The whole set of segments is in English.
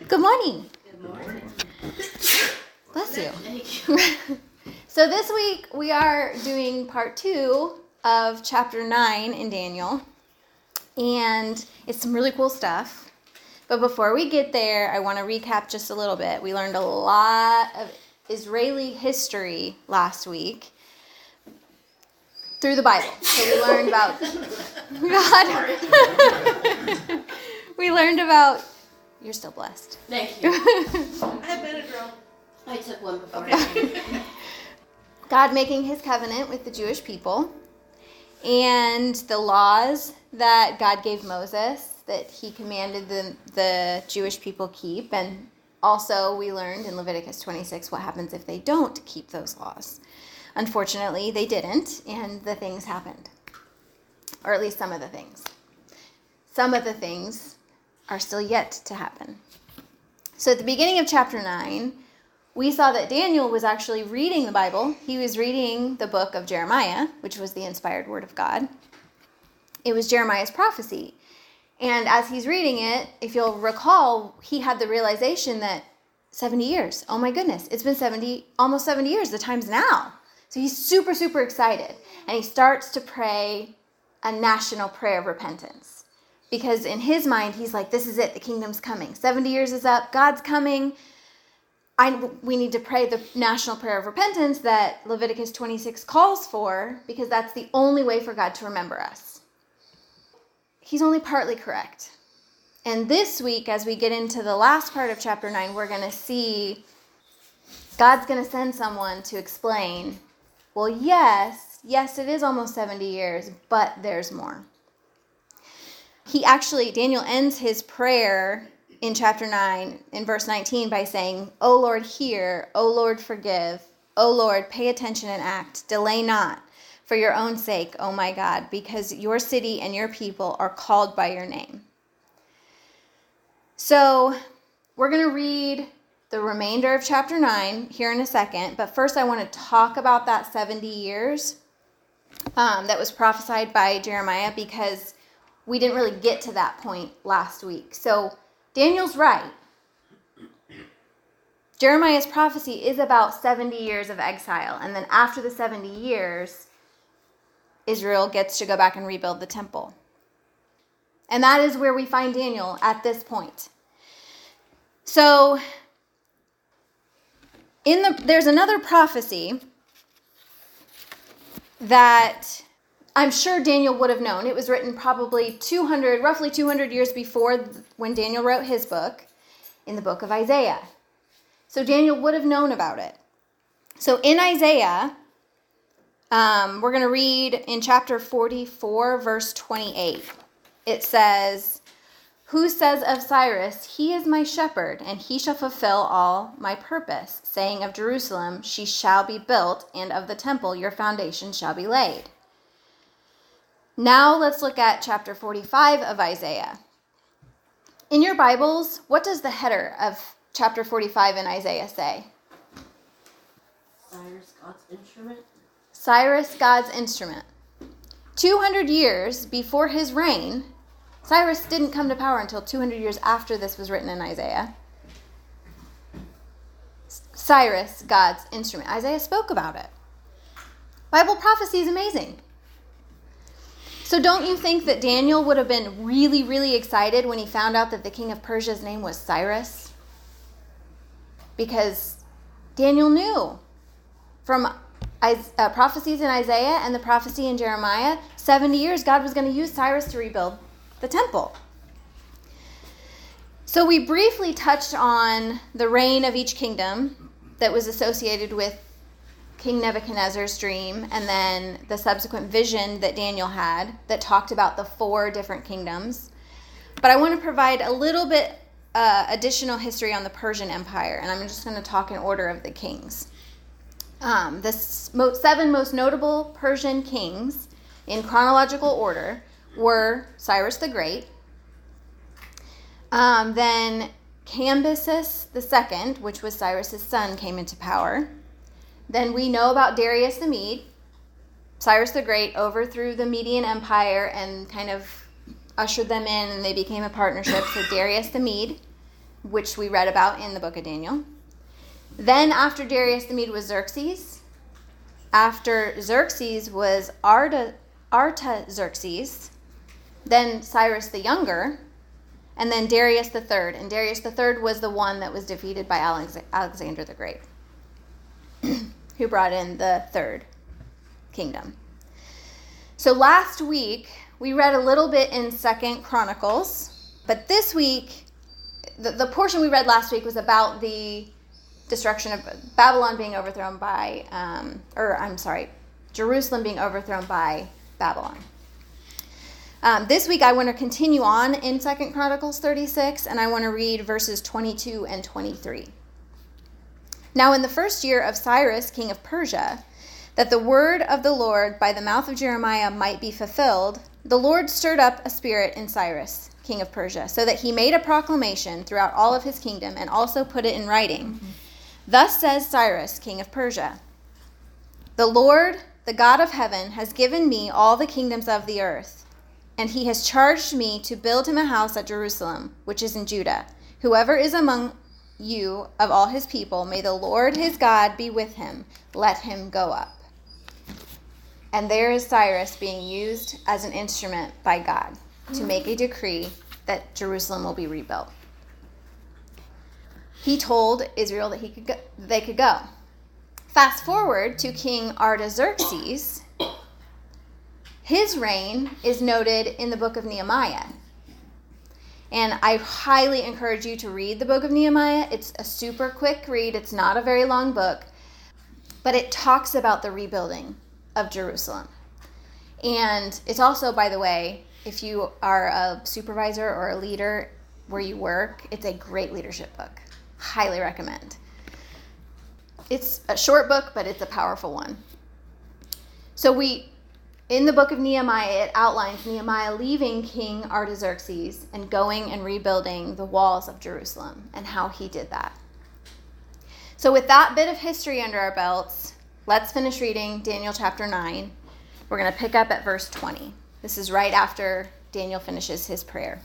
Good morning. Good morning. Bless you. Thank you. So this week we are doing part 2 of chapter 9 in Daniel. And it's some really cool stuff. But before we get there, I want to recap just a little bit. We learned a lot of Israeli history last week through the Bible. So we learned about God. We learned about... You're still blessed. Thank you. I have Benadryl. I took one before. Okay. God making his covenant with the Jewish people and the laws that God gave Moses that he commanded the Jewish people keep. And also we learned in Leviticus 26 what happens if they don't keep those laws. Unfortunately, they didn't, and the things happened. Or at least some of the things. Some of the things are still yet to happen. So at the beginning of chapter 9, we saw that Daniel was actually reading the Bible. He was reading the book of Jeremiah, which was the inspired word of God. It was Jeremiah's prophecy. And as he's reading it, if you'll recall, he had the realization that 70 years, oh my goodness, it's been almost 70 years, the time's now. So he's super, super excited. And he starts to pray a national prayer of repentance. Because in his mind, he's like, this is it, the kingdom's coming. 70 years is up, God's coming. We need to pray the national prayer of repentance that Leviticus 26 calls for, because that's the only way for God to remember us. He's only partly correct. And this week, as we get into the last part of chapter 9, we're going to see God's going to send someone to explain, well, yes, it is almost 70 years, but there's more. Daniel ends his prayer in chapter 9, in verse 19, by saying, O Lord, hear, O Lord, forgive, O Lord, pay attention and act, delay not, for your own sake, O my God, because your city and your people are called by your name. So we're going to read the remainder of chapter 9 here in a second, but first I want to talk about that 70 years that was prophesied by Jeremiah, because we didn't really get to that point last week. So Daniel's right. Jeremiah's prophecy is about 70 years of exile. And then after the 70 years, Israel gets to go back and rebuild the temple. And that is where we find Daniel at this point. So there's another prophecy that I'm sure Daniel would have known. It was written probably roughly 200 years before when Daniel wrote his book, in the book of Isaiah. So Daniel would have known about it. So in Isaiah, we're going to read in chapter 44, verse 28. It says, Who says of Cyrus, he is my shepherd, and he shall fulfill all my purpose, saying of Jerusalem, she shall be built, and of the temple your foundation shall be laid. Now let's look at chapter 45 of Isaiah. In your Bibles, what does the header of chapter 45 in Isaiah say? Cyrus, God's instrument. Cyrus, God's instrument. 200 years before his reign, Cyrus didn't come to power until 200 years after this was written in Isaiah. Cyrus, God's instrument. Isaiah spoke about it. Bible prophecy is amazing. So don't you think that Daniel would have been really, really excited when he found out that the king of Persia's name was Cyrus? Because Daniel knew from prophecies in Isaiah and the prophecy in Jeremiah, 70 years God was going to use Cyrus to rebuild the temple. So we briefly touched on the reign of each kingdom that was associated with King Nebuchadnezzar's dream, and then the subsequent vision that Daniel had that talked about the 4 different kingdoms. But I want to provide a little bit additional history on the Persian Empire, and I'm just going to talk in order of the kings. The 7 most notable Persian kings in chronological order were Cyrus the Great, then Cambyses II, which was Cyrus's son, came into power. Then we know about Darius the Mede. Cyrus the Great overthrew the Median Empire and kind of ushered them in, and they became a partnership. So Darius the Mede which we read about in the book of Daniel. Then after Darius the Mede was Xerxes. After Xerxes was Artaxerxes. Then Cyrus the Younger. And then Darius the Third. And Darius the Third was the one that was defeated by Alexander the Great, who brought in the third kingdom. So last week, we read a little bit in 2 Chronicles. But this week, the portion we read last week was about the destruction of Babylon being overthrown by, Jerusalem being overthrown by Babylon. This week I want to continue on in 2 Chronicles 36, and I want to read verses 22 and 23. Now in the first year of Cyrus, king of Persia, that the word of the Lord by the mouth of Jeremiah might be fulfilled, the Lord stirred up a spirit in Cyrus, king of Persia, so that he made a proclamation throughout all of his kingdom and also put it in writing. Thus says Cyrus, king of Persia, the Lord, the God of heaven, has given me all the kingdoms of the earth. And he has charged me to build him a house at Jerusalem, which is in Judah. Whoever is among you of all his people, may the Lord his God be with him. Let him go up. And there is Cyrus being used as an instrument by God to make a decree that Jerusalem will be rebuilt. He told Israel that they could go. Fast forward to King Artaxerxes. His reign is noted in the book of Nehemiah. And I highly encourage you to read the book of Nehemiah. It's a super quick read. It's not a very long book. But it talks about the rebuilding of Jerusalem. And it's also, by the way, if you are a supervisor or a leader where you work, it's a great leadership book. Highly recommend. It's a short book, but it's a powerful one. So in the book of Nehemiah, it outlines Nehemiah leaving King Artaxerxes and going and rebuilding the walls of Jerusalem and how he did that. So with that bit of history under our belts, let's finish reading Daniel chapter 9. We're going to pick up at verse 20. This is right after Daniel finishes his prayer.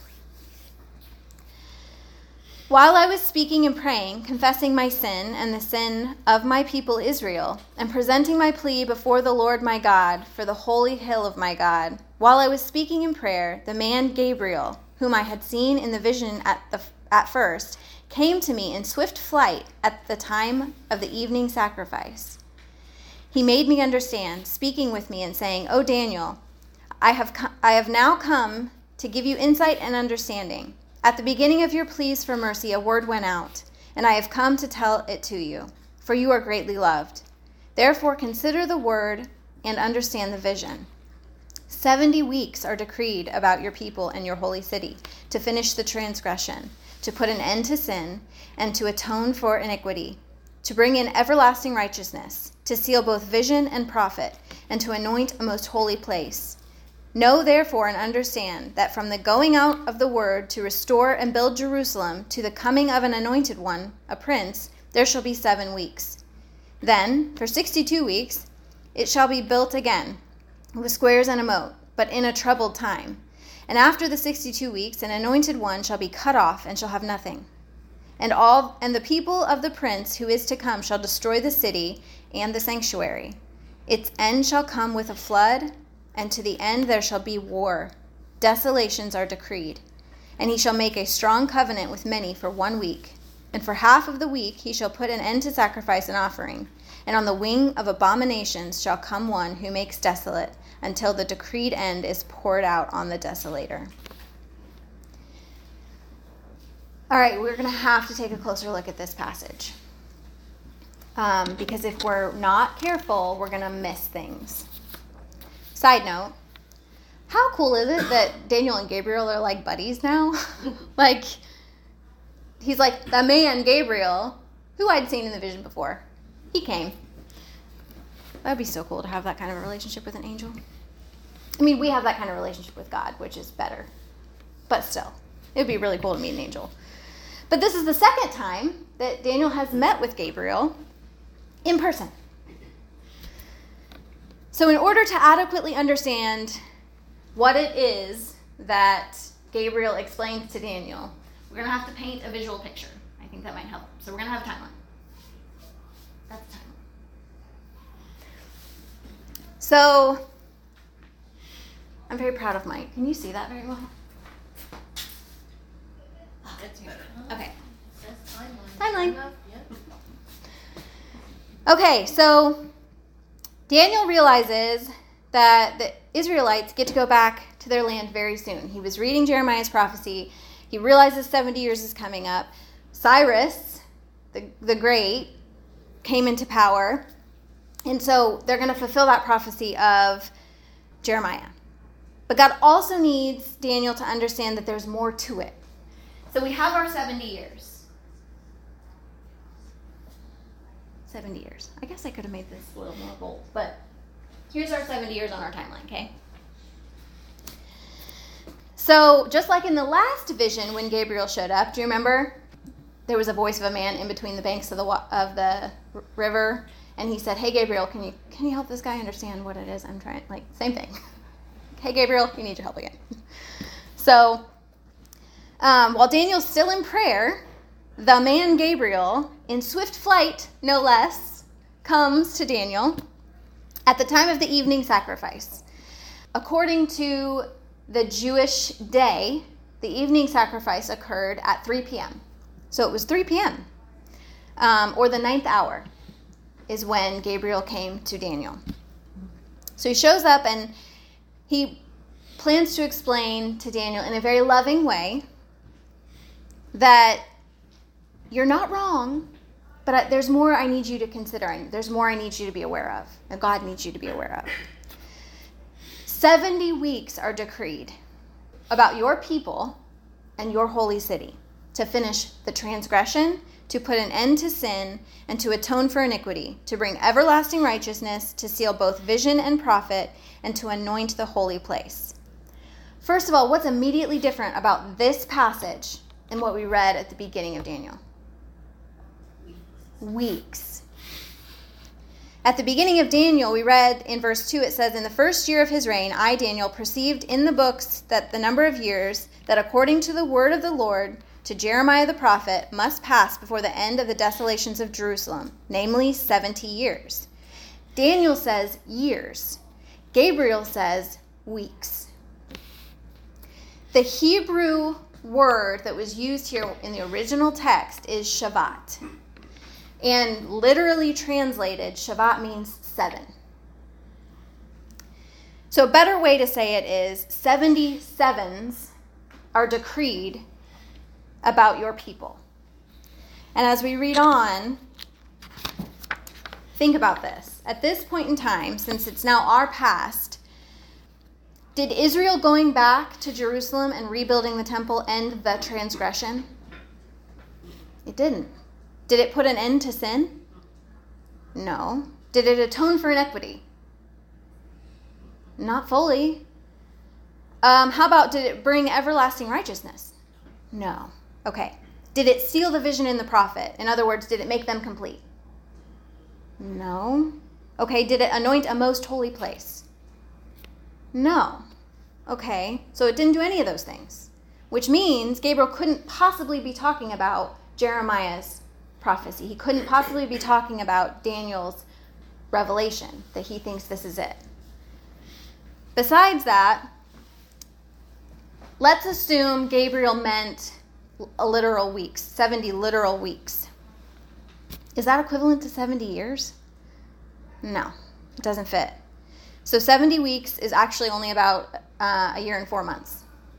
While I was speaking and praying, confessing my sin and the sin of my people Israel, and presenting my plea before the Lord my God for the holy hill of my God, while I was speaking in prayer, the man Gabriel, whom I had seen in the vision at first, came to me in swift flight at the time of the evening sacrifice. He made me understand, speaking with me and saying, O Daniel, I have now come to give you insight and understanding. At the beginning of your pleas for mercy, a word went out, and I have come to tell it to you, for you are greatly loved. Therefore consider the word and understand the vision. 70 weeks are decreed about your people and your holy city, to finish the transgression, to put an end to sin, and to atone for iniquity, to bring in everlasting righteousness, to seal both vision and prophet, and to anoint a most holy place. Know therefore and understand that from the going out of the word to restore and build Jerusalem to the coming of an anointed one, a prince, there shall be 7 weeks. Then, for 62 weeks, it shall be built again, with squares and a moat, but in a troubled time. And after the 62 weeks, an anointed one shall be cut off and shall have nothing. And the people of the prince who is to come shall destroy the city and the sanctuary. Its end shall come with a flood, and to the end there shall be war. Desolations are decreed. And he shall make a strong covenant with many for 1 week. And for half of the week he shall put an end to sacrifice and offering. And on the wing of abominations shall come one who makes desolate, until the decreed end is poured out on the desolator. All right, we're going to have to take a closer look at this passage. Because if we're not careful, we're going to miss things. Side note, how cool is it that Daniel and Gabriel are like buddies now? Like, he's like the man Gabriel, who I'd seen in the vision before. He came. That'd be so cool to have that kind of a relationship with an angel. I mean, we have that kind of relationship with God, which is better. But still, it would be really cool to meet an angel. But this is the second time that Daniel has met with Gabriel in person. So in order to adequately understand what it is that Gabriel explains to Daniel, We're going to have to paint a visual picture. I think that might help. So we're going to have a timeline. That's the timeline. So, I'm very proud of Mike. Can you see that very well? That's better. Okay. That's timeline. Timeline. Yep. Okay, so Daniel realizes that the Israelites get to go back to their land very soon. He was reading Jeremiah's prophecy. He realizes 70 years is coming up. Cyrus, the Great, came into power. And so they're going to fulfill that prophecy of Jeremiah. But God also needs Daniel to understand that there's more to it. So we have our 70 years. 70 years. I guess I could have made this a little more bold, but here's our 70 years on our timeline, okay? So just like in the last vision when Gabriel showed up, do you remember? There was a voice of a man in between the banks of the river, and he said, "Hey, Gabriel, can you help this guy understand what it is I'm trying?" Like, same thing. "Hey, Gabriel, you need your help again." So while Daniel's still in prayer, the man Gabriel, in swift flight, no less, comes to Daniel at the time of the evening sacrifice. According to the Jewish day, the evening sacrifice occurred at 3 p.m. So it was 3 p.m. Or the 9th hour is when Gabriel came to Daniel. So he shows up and he plans to explain to Daniel in a very loving way that you're not wrong, but there's more I need you to consider. There's more I need you to be aware of, and God needs you to be aware of. 70 weeks are decreed about your people and your holy city to finish the transgression, to put an end to sin, and to atone for iniquity, to bring everlasting righteousness, to seal both vision and prophet, and to anoint the holy place. First of all, what's immediately different about this passage than what we read at the beginning of Daniel? Weeks. At the beginning of Daniel, we read in verse 2, it says, "In the first year of his reign, I, Daniel, perceived in the books that the number of years that according to the word of the Lord to Jeremiah the prophet must pass before the end of the desolations of Jerusalem, namely 70 years. Daniel says years. Gabriel says weeks. The Hebrew word that was used here in the original text is Shabbat. And literally translated, Shabbat means 7. So a better way to say it is 77s are decreed about your people. And as we read on, think about this. At this point in time, since it's now our past, did Israel going back to Jerusalem and rebuilding the temple end the transgression? It didn't. Did it put an end to sin? No. Did it atone for iniquity? Not fully. How about, did it bring everlasting righteousness? No. Okay. Did it seal the vision in the prophet? In other words, did it make them complete? No. Okay. Did it anoint a most holy place? No. Okay. So it didn't do any of those things, which means Gabriel couldn't possibly be talking about Jeremiah's prophecy. He couldn't possibly be talking about Daniel's revelation, that he thinks this is it. Besides that, let's assume Gabriel meant a literal weeks, 70 literal weeks. Is that equivalent to 70 years? No, it doesn't fit. So 70 weeks is actually only about a year and 4 months.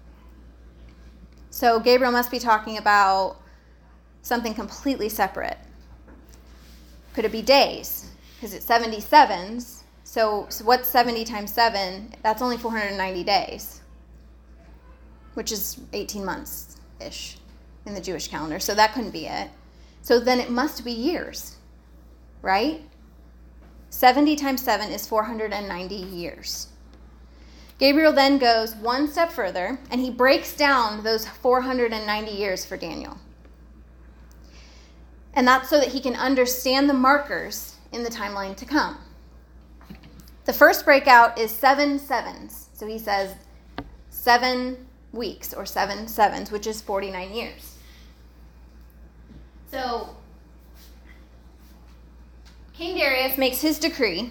So Gabriel must be talking about something completely separate. Could it be days? Because it's 77s. So what's 70 times 7? That's only 490 days, which is 18 months-ish in the Jewish calendar. So that couldn't be it. So then it must be years, right? 70 times 7 is 490 years. Gabriel then goes one step further, and he breaks down those 490 years for Daniel. And that's so that he can understand the markers in the timeline to come. The first breakout is 7 sevens. So he says 7 weeks or 7 sevens, which is 49 years. So King Darius makes his decree,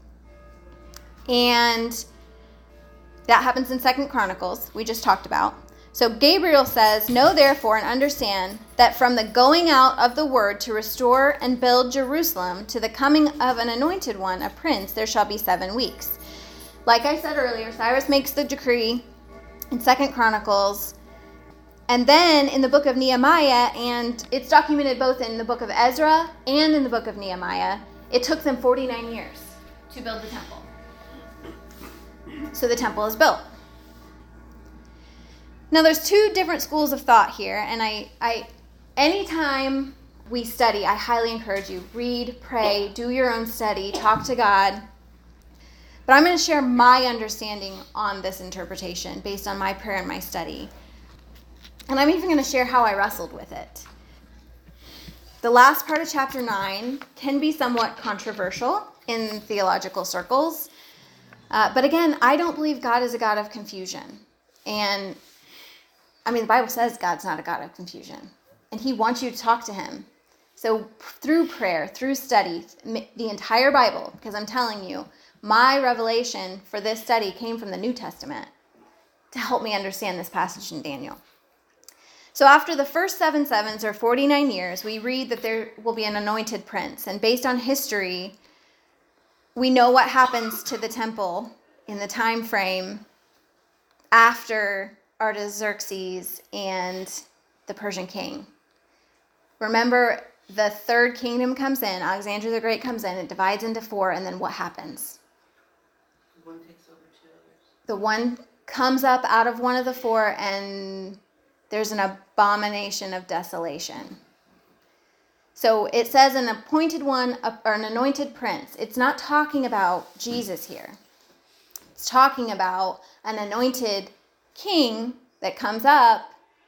and that happens in 2 Chronicles, we just talked about. So Gabriel says, "Know therefore and understand that from the going out of the word to restore and build Jerusalem to the coming of an anointed one, a prince, there shall be 7 weeks." Like I said earlier, Cyrus makes the decree in 2 Chronicles, and then in the book of Nehemiah, and it's documented both in the book of Ezra and in the book of Nehemiah, it took them 49 years to build the temple. So the temple is built. Now there's 2 different schools of thought here, and I anytime we study, I highly encourage you, read, pray, do your own study, talk to God. But I'm going to share my understanding on this interpretation based on my prayer and my study. And I'm even going to share how I wrestled with it. The last part of chapter 9 can be somewhat controversial in theological circles. But again, I don't believe God is a God of confusion. And the Bible says God's not a God of confusion. And he wants you to talk to him. So through prayer, through study, the entire Bible, because I'm telling you, my revelation for this study came from the New Testament to help me understand this passage in Daniel. So after the first 7 sevens, or 49 years, we read that there will be an anointed prince. And based on history, we know what happens to the temple in the time frame after Artaxerxes and the Persian king. Remember, the 3rd kingdom comes in, Alexander the Great comes in, it divides into 4, and then what happens? One takes over 2 others. The one comes up out of one of the 4, and there's an abomination of desolation. So it says an appointed one, or an anointed prince. It's not talking about Jesus here. It's talking about an anointed king that comes up,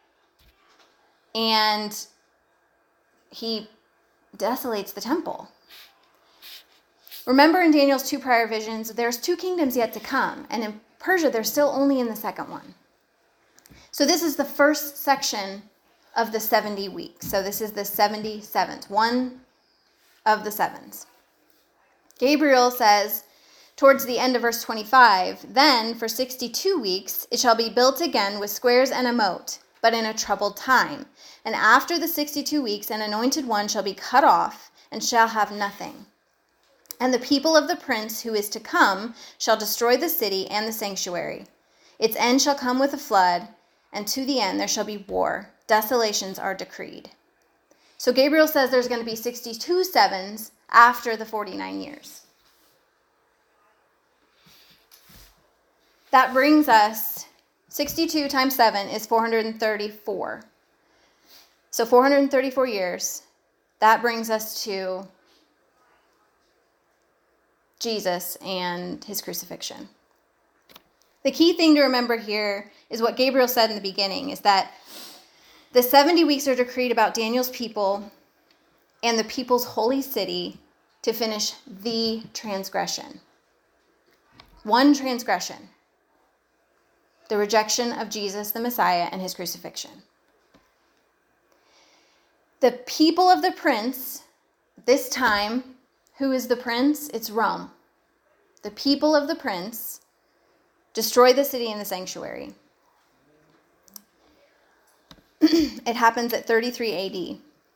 and he desolates the temple. Remember in Daniel's 2 prior visions, there's 2 kingdoms yet to come, and in Persia, they're still only in the 2nd one. So this is the first section of the 70 weeks. So this is the 77th, one of the 7s. Gabriel says, towards the end of verse 25, "Then for 62 weeks it shall be built again with squares and a moat, but in a troubled time. And after the 62 weeks an anointed one shall be cut off and shall have nothing. And the people of the prince who is to come shall destroy the city and the sanctuary. Its end shall come with a flood, and to the end there shall be war. Desolations are decreed." So Gabriel says there's going to be 62 sevens after the 49 years. That brings us, 62 times 7 is 434. So 434 years, that brings us to Jesus and his crucifixion. The key thing to remember here is what Gabriel said in the beginning, is that the 70 weeks are decreed about Daniel's people and the people's holy city to finish the transgression. One transgression. The rejection of Jesus, the Messiah, and his crucifixion. The people of the prince, this time, who is the prince? It's Rome. The people of the prince destroy the city and the sanctuary. It happens at 33 AD,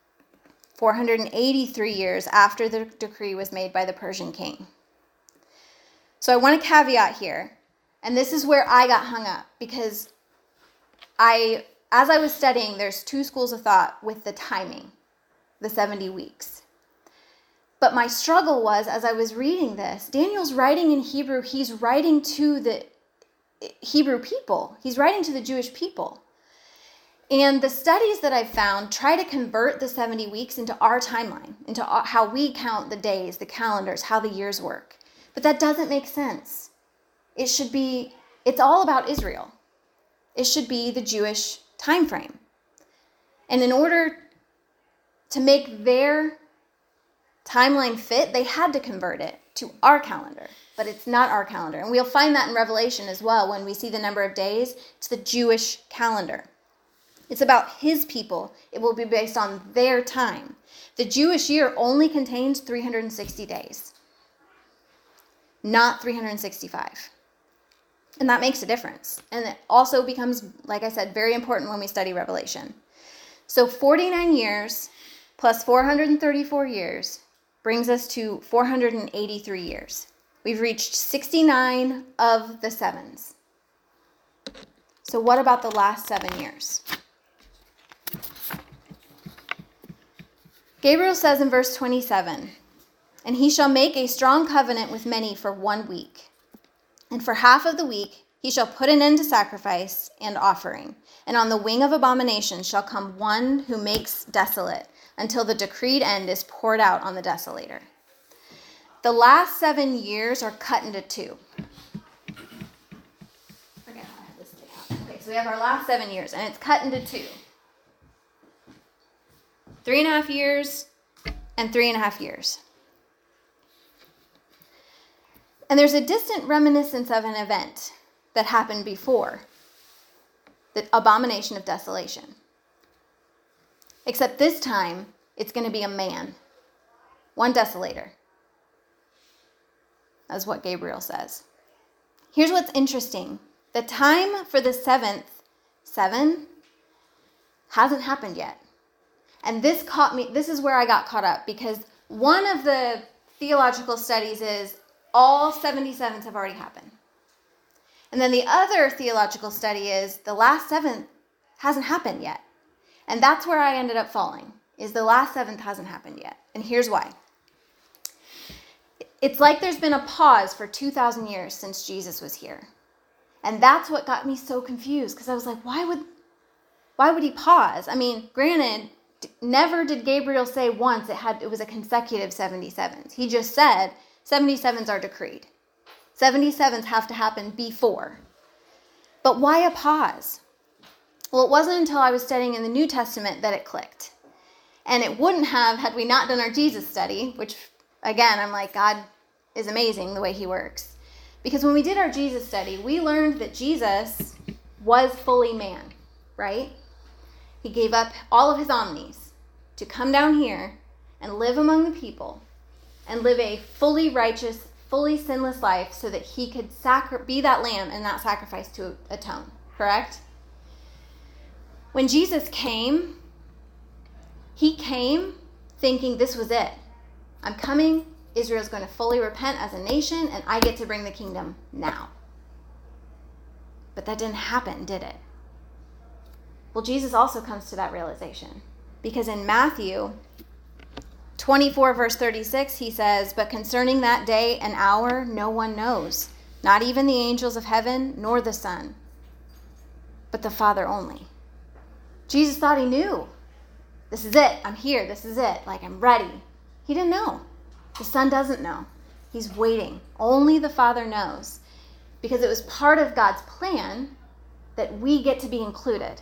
483 years after the decree was made by the Persian king. So I want to caveat here, and this is where I got hung up, because as I was studying, there's 2 schools of thought with the timing, the 70 weeks. But my struggle was, as I was reading this, Daniel's writing in Hebrew, he's writing to the Hebrew people. He's writing to the Jewish people. And the studies that I've found try to convert the 70 weeks into our timeline, into how we count the days, the calendars, how the years work. But that doesn't make sense. It's all about Israel. It should be the Jewish time frame. And in order to make their timeline fit, they had to convert it to our calendar. But it's not our calendar. And we'll find that in Revelation as well when we see the number of days. It's the Jewish calendar. It's about his people. It will be based on their time. The Jewish year only contains 360 days, not 365. And that makes a difference. And it also becomes, like I said, very important when we study Revelation. So 49 years plus 434 years brings us to 483 years. We've reached 69 of the sevens. So what about the last 7 years? Gabriel says in verse 27, "And he shall make a strong covenant with many for 1 week. And for half of the week he shall put an end to sacrifice and offering. And on the wing of abomination shall come one who makes desolate, until the decreed end is poured out on the desolator." The last 7 years are cut into two. Okay, so we have our last 7 years, and it's cut into two. 3.5 years and 3.5 years. And there's a distant reminiscence of an event that happened before, the abomination of desolation. Except this time, it's going to be a man, one desolator. That's what Gabriel says. Here's what's interesting. The time for the seventh 7 hasn't happened yet. And this is where I got caught up, because one of the theological studies is all 77s have already happened. And then the other theological study is the last 7th hasn't happened yet. And that's where I ended up falling, is the last 7th hasn't happened yet. And here's why. It's like there's been a pause for 2,000 years since Jesus was here. And that's what got me so confused, because I was like, why would he pause? I mean, granted, never did Gabriel say once it was a consecutive 77s. He just said 77s are decreed. 77s have to happen before. But why a pause? Well, it wasn't until I was studying in the New Testament that it clicked. And it wouldn't have had we not done our Jesus study, which, again, I'm like, God is amazing the way he works. Because when we did our Jesus study, we learned that Jesus was fully man, right? He gave up all of his omnis to come down here and live among the people and live a fully righteous, fully sinless life so that he could be that lamb and that sacrifice to atone, correct? When Jesus came, he came thinking this was it. I'm coming, Israel's going to fully repent as a nation, and I get to bring the kingdom now. But that didn't happen, did it? Well, Jesus also comes to that realization, because in Matthew 24, verse 36, he says, "But concerning that day and hour, no one knows, not even the angels of heaven, nor the Son, but the Father only." Jesus thought he knew. This is it. I'm here. This is it. Like, I'm ready. He didn't know. The Son doesn't know. He's waiting. Only the Father knows, because it was part of God's plan that we get to be included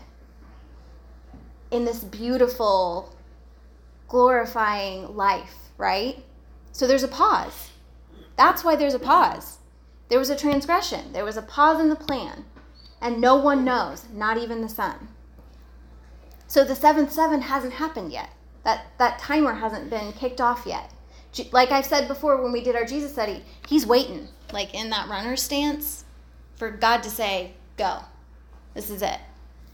in this beautiful, glorifying life, right? So there's a pause. That's why there's a pause. There was a transgression. There was a pause in the plan. And no one knows, not even the Son. So the 7th 7 hasn't happened yet. That timer hasn't been kicked off yet. Like I've said before when we did our Jesus study, he's waiting, like in that runner stance, for God to say, go. This is it.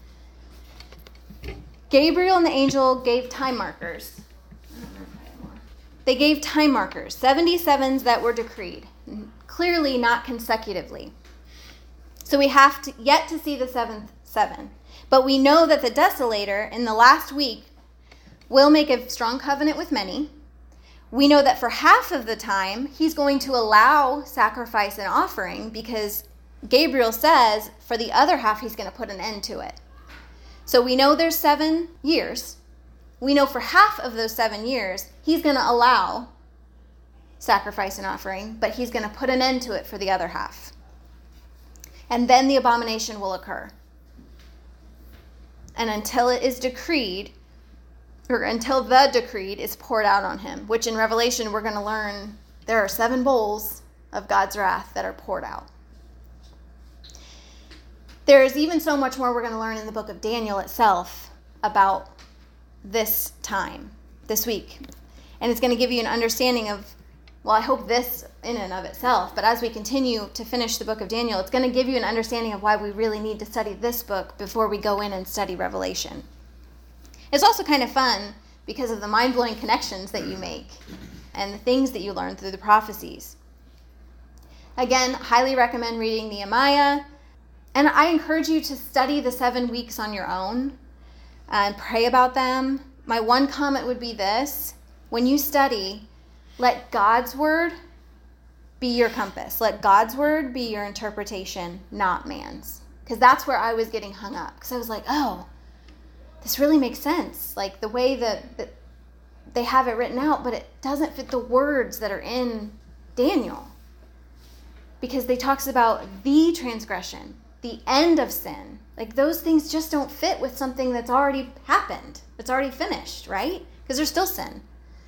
Gabriel and the angel gave time markers. They gave time markers, 77s that were decreed, clearly not consecutively. So we have yet to see the 7th 7. But we know that the desolator in the last week will make a strong covenant with many. We know that for half of the time, he's going to allow sacrifice and offering, because Gabriel says for the other half, he's going to put an end to it. So we know there's 7 years. We know for half of those 7 years, he's going to allow sacrifice and offering, but he's going to put an end to it for the other half. And then the abomination will occur. And until it is decreed, or until the decreed is poured out on him, which in Revelation we're going to learn there are 7 bowls of God's wrath that are poured out. There's even so much more we're going to learn in the book of Daniel itself about this time, this week. And it's going to give you an understanding of, well, I hope this in and of itself, but as we continue to finish the book of Daniel, it's going to give you an understanding of why we really need to study this book before we go in and study Revelation. It's also kind of fun because of the mind-blowing connections that you make and the things that you learn through the prophecies. Again, highly recommend reading Nehemiah. And I encourage you to study the 7 weeks on your own and pray about them. My one comment would be this: when you study, let God's word be your compass. Let God's word be your interpretation, not man's. Because that's where I was getting hung up. Because I was like, oh, this really makes sense. Like the way that they have it written out, but it doesn't fit the words that are in Daniel. Because they talks about the transgression, the end of sin. Like those things just don't fit with something that's already happened. It's already finished, right? Because there's still sin.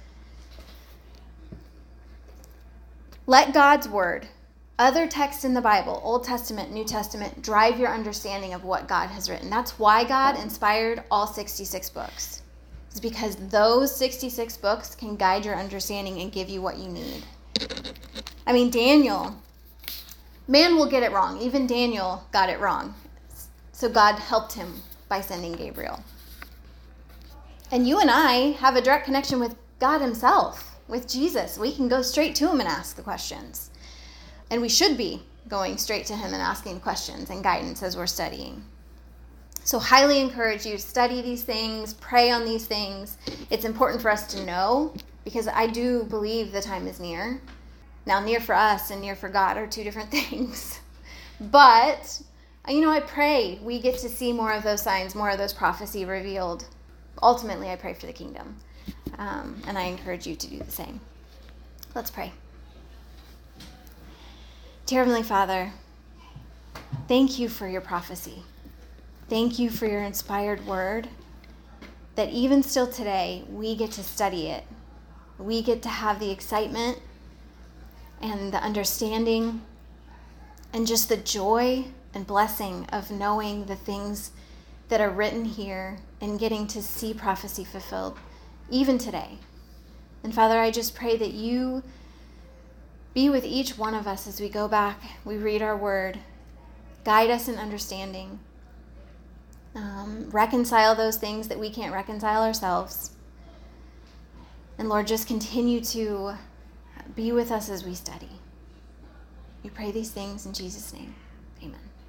Let God's word, other texts in the Bible, Old Testament, New Testament, drive your understanding of what God has written. That's why God inspired all 66 books. It's because those 66 books can guide your understanding and give you what you need. I mean, Daniel, man will get it wrong. Even Daniel got it wrong. So God helped him by sending Gabriel. And you and I have a direct connection with God himself. With Jesus, we can go straight to him and ask the questions. And we should be going straight to him and asking questions and guidance as we're studying. So highly encourage you to study these things, pray on these things. It's important for us to know, because I do believe the time is near. Now, near for us and near for God are two different things. But, I pray we get to see more of those signs, more of those prophecy revealed. Ultimately, I pray for the kingdom. And I encourage you to do the same. Let's pray. Dear Heavenly Father, thank you for your prophecy. Thank you for your inspired word, that even still today, we get to study it. We get to have the excitement and the understanding and just the joy and blessing of knowing the things that are written here and getting to see prophecy fulfilled. Even today. And Father, I just pray that you be with each one of us as we go back, we read our word, guide us in understanding, reconcile those things that we can't reconcile ourselves. And Lord, just continue to be with us as we study. We pray these things in Jesus' name.